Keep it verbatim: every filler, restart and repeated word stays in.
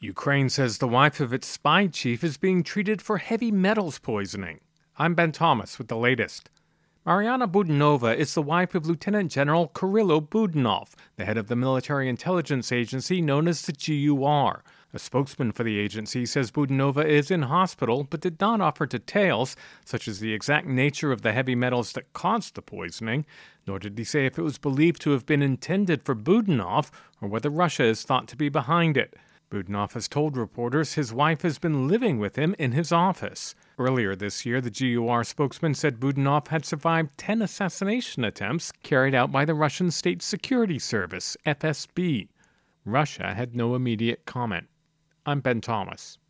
Ukraine says the wife of its spy chief is being treated for heavy metals poisoning. I'm Ben Thomas with the latest. Mariana Budanova is the wife of Lieutenant General Kirilo Budanov, the head of the military intelligence agency known as the G U R. A spokesman for the agency says Budanova is in hospital but did not offer details, such as the exact nature of the heavy metals that caused the poisoning, nor did he say if it was believed to have been intended for Budanov or whether Russia is thought to be behind it. Budanov has told reporters his wife has been living with him in his office. Earlier this year, the G U R spokesman said Budanov had survived ten assassination attempts carried out by the Russian State Security Service, F S B. Russia had no immediate comment. I'm Ben Thomas.